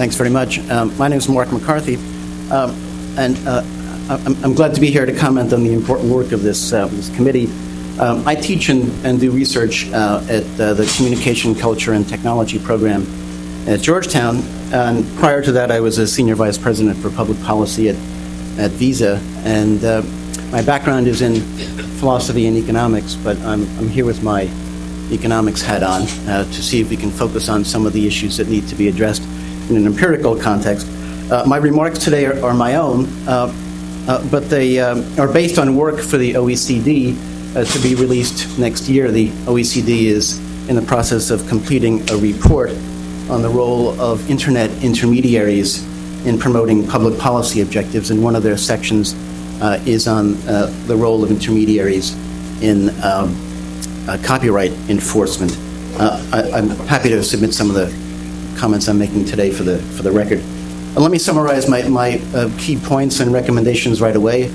Thanks very much. My name is Mark McCarthy, and I'm glad to be here to comment on the important work of this committee. I teach and do research at the Communication, Culture, and Technology program at Georgetown. And prior to that, I was a senior vice president for public policy at Visa. And my background is in philosophy and economics, but I'm here with my economics hat on to see if we can focus on some of the issues that need to be addressed in an empirical context. My remarks today are my own, but they are based on work for the OECD to be released next year. The OECD is in the process of completing a report on the role of Internet intermediaries in promoting public policy objectives, and one of their sections is on the role of intermediaries in copyright enforcement. I'm happy to submit some of the comments I'm making today for the record. Let me summarize my key points and recommendations right away.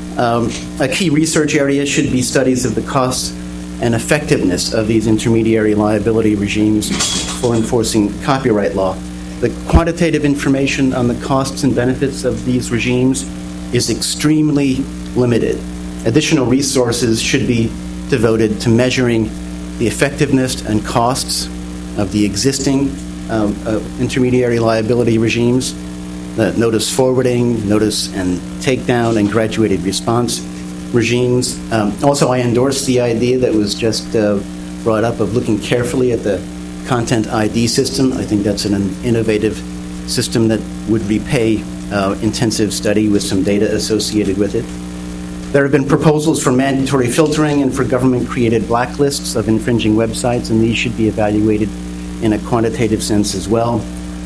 A key research area should be studies of the costs and effectiveness of these intermediary liability regimes for enforcing copyright law. The quantitative information on the costs and benefits of these regimes is extremely limited. Additional resources should be devoted to measuring the effectiveness and costs of the existing intermediary liability regimes, notice forwarding, notice and takedown, and graduated response regimes. Also, I endorse the idea that was just brought up of looking carefully at the content ID system. I think that's an innovative system that would repay intensive study with some data associated with it. There have been proposals for mandatory filtering and for government-created blacklists of infringing websites, and these should be evaluated in a quantitative sense as well.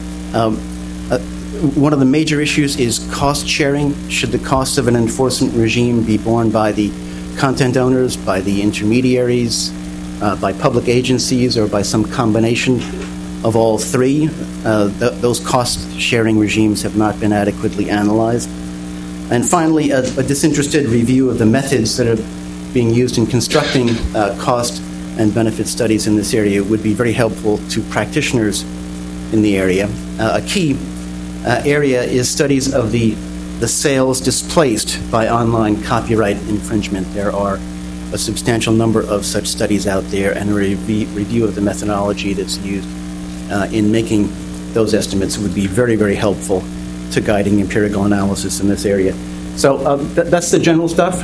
One of the major issues is cost sharing. Should the cost of an enforcement regime be borne by the content owners, by the intermediaries, by public agencies, or by some combination of all three? Those cost-sharing regimes have not been adequately analyzed. And finally, a disinterested review of the methods that are being used in constructing cost and benefit studies in this area would be very helpful to practitioners in the area. A key area is studies of the sales displaced by online copyright infringement. There are a substantial number of such studies out there, and a review of the methodology that's used in making those estimates would be very, very helpful to guiding empirical analysis in this area. So that's the general stuff.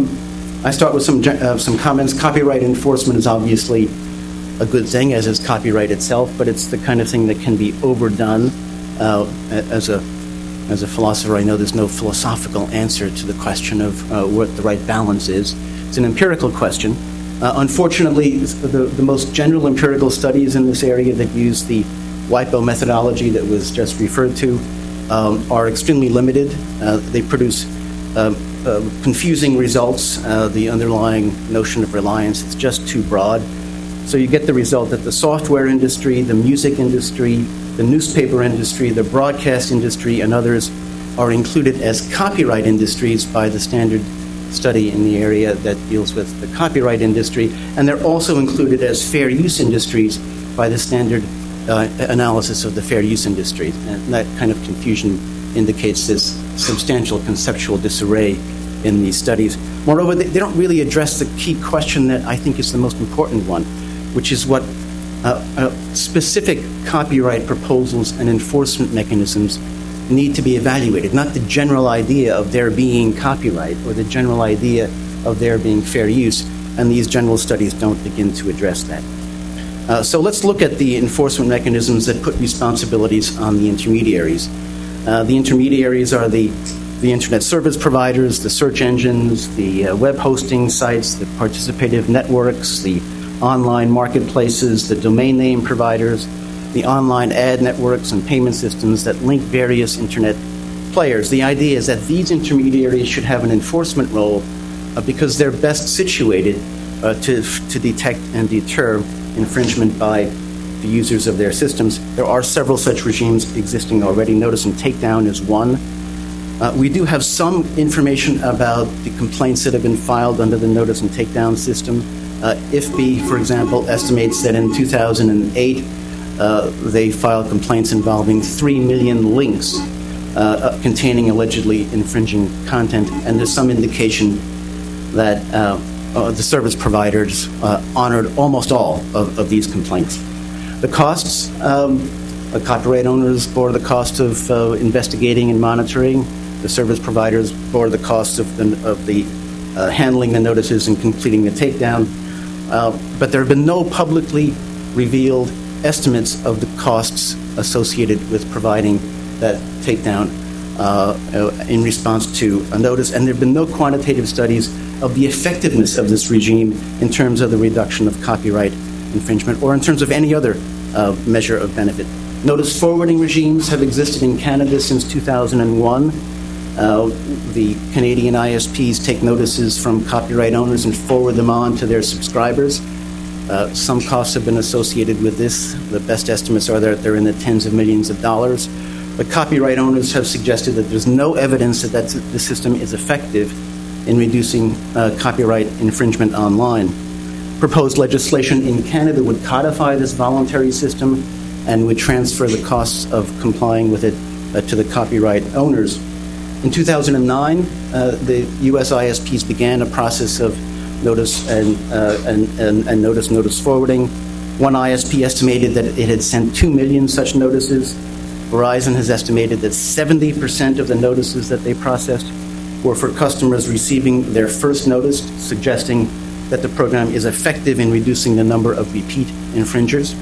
I start with some comments. Copyright enforcement is obviously a good thing, as is copyright itself, but it's the kind of thing that can be overdone. As a philosopher, I know there's no philosophical answer to the question of what the right balance is. It's an empirical question. Unfortunately, the most general empirical studies in this area that use the WIPO methodology that was just referred to are extremely limited. They produce confusing results. The underlying notion of reliance is just too broad. So you get the result that the software industry, the music industry, the newspaper industry, the broadcast industry, and others are included as copyright industries by the standard study in the area that deals with the copyright industry, and they're also included as fair use industries by the standard analysis of the fair use industry. And that kind of confusion indicates this substantial conceptual disarray in these studies. Moreover, they don't really address the key question that I think is the most important one, which is what specific copyright proposals and enforcement mechanisms need to be evaluated, not the general idea of there being copyright or the general idea of there being fair use, and these general studies don't begin to address that. So let's look at the enforcement mechanisms that put responsibilities on the intermediaries. The intermediaries are the internet service providers, the search engines, the web hosting sites, the participative networks, the online marketplaces, the domain name providers, the online ad networks and payment systems that link various internet players. The idea is that these intermediaries should have an enforcement role because they're best situated to detect and deter infringement by the users of their systems. There are several such regimes existing already. Notice and takedown is one. We do have some information about the complaints that have been filed under the notice and takedown system. IFPI, for example, estimates that in 2008, they filed complaints involving 3 million links containing allegedly infringing content, and there's some indication that the service providers honored almost all of these complaints. The costs, the copyright owners bore the cost of investigating and monitoring. The service providers bore the cost of the handling the notices and completing the takedown. But there have been no publicly revealed estimates of the costs associated with providing that takedown in response to a notice, and there have been no quantitative studies of the effectiveness of this regime in terms of the reduction of copyright infringement or in terms of any other measure of benefit. Notice forwarding regimes have existed in Canada since 2001. The Canadian ISPs take notices from copyright owners and forward them on to their subscribers. Some costs have been associated with this. The best estimates are that they're in the tens of millions of dollars. But copyright owners have suggested that there's no evidence that the system is effective in reducing copyright infringement online. Proposed legislation in Canada would codify this voluntary system and would transfer the costs of complying with it to the copyright owners. In 2009, the U.S. ISPs began a process of notice and notice forwarding. One ISP estimated that it had sent 2 million such notices. Verizon has estimated that 70% of the notices that they processed were for customers receiving their first notice, suggesting that the program is effective in reducing the number of repeat infringers.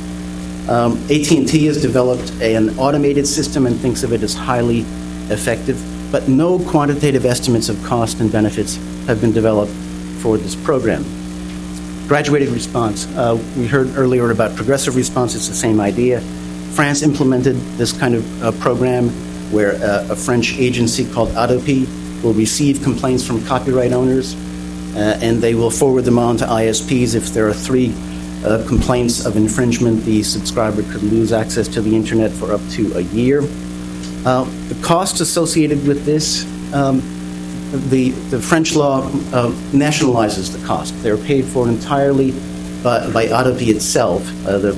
AT&T has developed an automated system and thinks of it as highly effective, but no quantitative estimates of cost and benefits have been developed for this program. Graduated response. We heard earlier about progressive response. It's the same idea. France implemented this kind of program where a French agency called Adopi will receive complaints from copyright owners and they will forward them on to ISPs. If there are 3 complaints of infringement, the subscriber could lose access to the internet for up to a year. The cost associated with this, the French law nationalizes the cost. They're paid for entirely by Adopi itself. The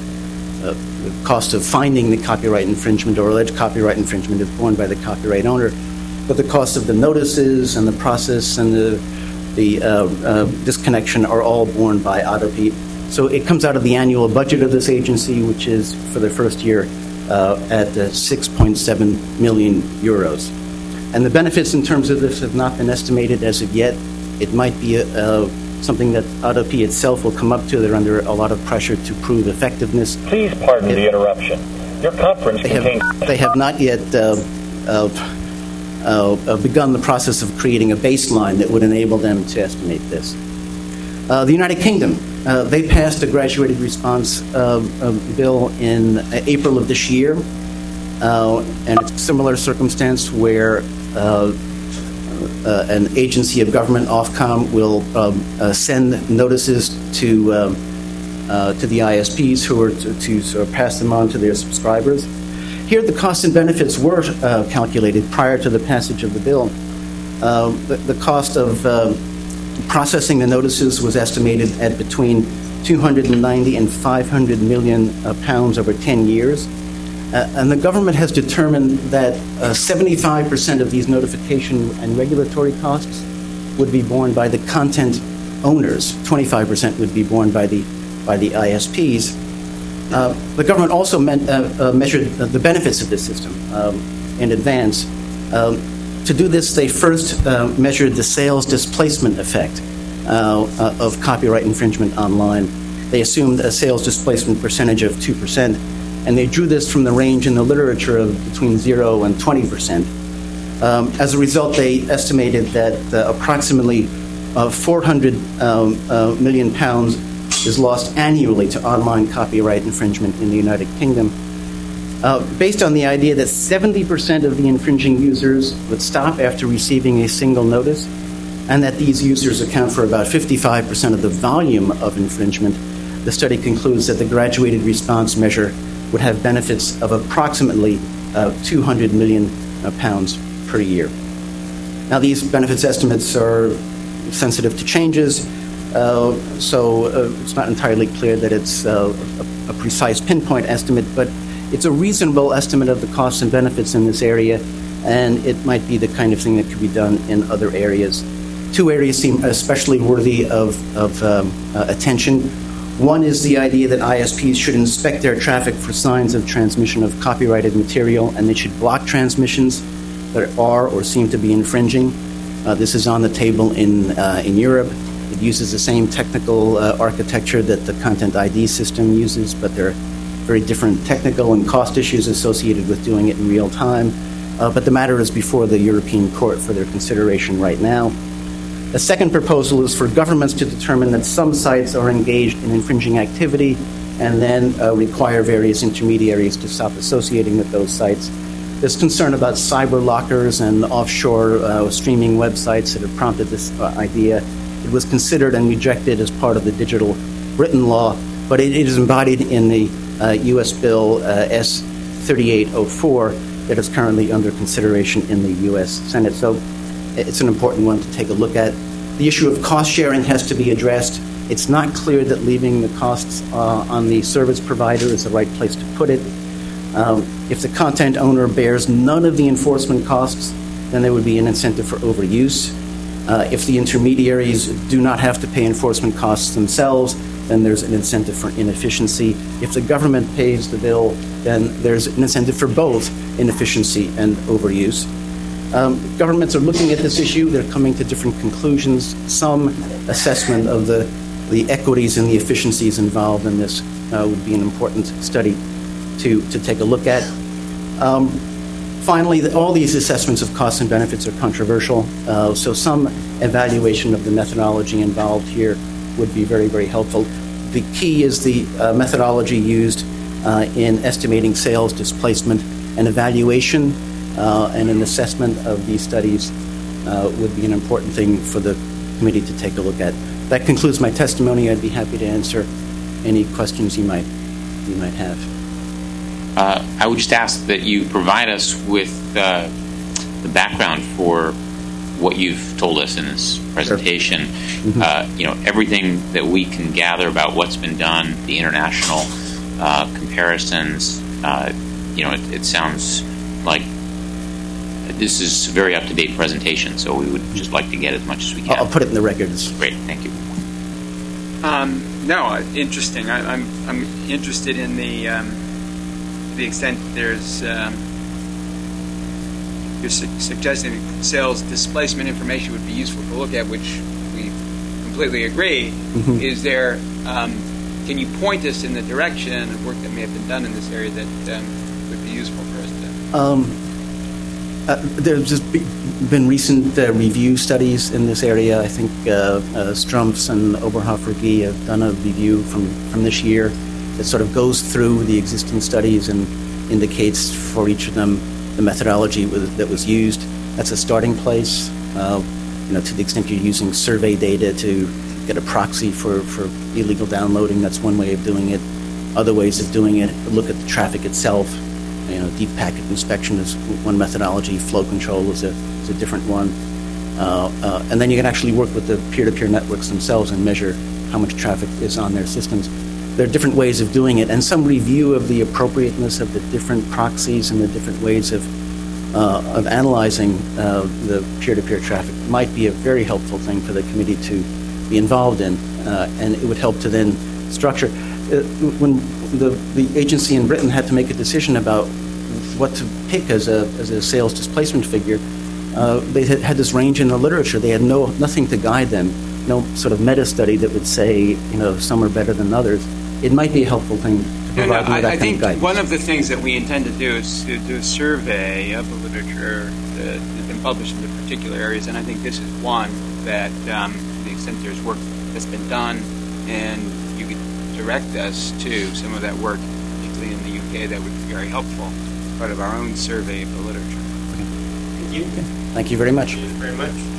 cost of finding the copyright infringement or alleged copyright infringement is borne by the copyright owner, but the cost of the notices and the process and the disconnection are all borne by Adopi. So it comes out of the annual budget of this agency, which is for the first year at 6.7 million euros. And the benefits in terms of this have not been estimated as of yet. It might be something that Adopi itself will come up to. They're under a lot of pressure to prove effectiveness. Please pardon the interruption. Your conference contains... They have not yet begun the process of creating a baseline that would enable them to estimate this. The United Kingdom, they passed a graduated response bill in April of this year, and it's a similar circumstance where an agency of government, Ofcom, will send notices to the ISPs who are to sort of pass them on to their subscribers. Here, the costs and benefits were calculated prior to the passage of the bill. The cost of processing the notices was estimated at between 290 and 500 million pounds over 10 years. And the government has determined that 75% of these notification and regulatory costs would be borne by the content owners. 25% would be borne by the ISPs. The government also measured the benefits of this system in advance. To do this, they first measured the sales displacement effect of copyright infringement online. They assumed a sales displacement percentage of 2%, and they drew this from the range in the literature of between 0 and 20%. As a result, they estimated that approximately 400 million pounds is lost annually to online copyright infringement in the United Kingdom, based on the idea that 70% of the infringing users would stop after receiving a single notice, and that these users account for about 55% of the volume of infringement. The study concludes that the graduated response measure would have benefits of approximately 200 million pounds per year. Now, these benefits estimates are sensitive to changes. So it's not entirely clear that it's a precise pinpoint estimate, but it's a reasonable estimate of the costs and benefits in this area, and it might be the kind of thing that could be done in other areas. Two areas seem especially worthy of attention. One is the idea that ISPs should inspect their traffic for signs of transmission of copyrighted material, and they should block transmissions that are or seem to be infringing. This is on the table in Europe. It uses the same technical architecture that the Content ID system uses, but there are very different technical and cost issues associated with doing it in real time. But the matter is before the European Court for their consideration right now. The second proposal is for governments to determine that some sites are engaged in infringing activity and then require various intermediaries to stop associating with those sites. There's concern about cyber lockers and offshore streaming websites that have prompted this idea. It was considered and rejected as part of the Digital Britain Law, but it is embodied in the U.S. Bill S-3804 that is currently under consideration in the U.S. Senate. So it's an important one to take a look at. The issue of cost sharing has to be addressed. It's not clear that leaving the costs on the service provider is the right place to put it. If the content owner bears none of the enforcement costs, then there would be an incentive for overuse. If the intermediaries do not have to pay enforcement costs themselves, then there's an incentive for inefficiency. If the government pays the bill, then there's an incentive for both inefficiency and overuse. Governments are looking at this issue. They're coming to different conclusions. Some assessment of the equities and the efficiencies involved in this would be an important study to take a look at. Finally, all these assessments of costs and benefits are controversial, so some evaluation of the methodology involved here would be very, very helpful. The key is the methodology used in estimating sales displacement and evaluation, and an assessment of these studies would be an important thing for the committee to take a look at. That concludes my testimony. I'd be happy to answer any questions you might have. I would just ask that you provide us with the background for what you've told us in this presentation. Sure. Mm-hmm. Everything that we can gather about what's been done, the international comparisons. It sounds like this is a very up-to-date presentation, so we would just like to get as much as we can. I'll put it in the records. Great, thank you. No, interesting. I'm interested in the extent there's you're suggesting that sales displacement information would be useful to look at, which we completely agree. Mm-hmm. Is there? Can you point us in the direction of work that may have been done in this area that would be useful for us to? There's just been recent review studies in this area. I think Strumpf and Oberhofer-Gie have done a review from this year that sort of goes through the existing studies and indicates for each of them the methodology that was used. That's a starting place. To the extent you're using survey data to get a proxy for illegal downloading, that's one way of doing it. Other ways of doing it, look at the traffic itself. Deep packet inspection is one methodology. Flow control is a different one. And then you can actually work with the peer-to-peer networks themselves and measure how much traffic is on their systems. There are different ways of doing it, and some review of the appropriateness of the different proxies and the different ways of analyzing the peer-to-peer traffic might be a very helpful thing for the committee to be involved in, and it would help to then structure. When the agency in Britain had to make a decision about what to pick as a sales displacement figure, they had this range in the literature. They had nothing to guide them, no sort of meta study that would say some are better than others. It might be a helpful thing to provide them with that kind of guidance. I think one of the things that we intend to do is to do a survey of the literature that has been published in the particular areas, and I think this is one that, to the extent there's work that's been done, and you could direct us to some of that work, particularly in the UK, that would be very helpful, part of our own survey of the literature. Thank you. Thank you very much. Thank you very much.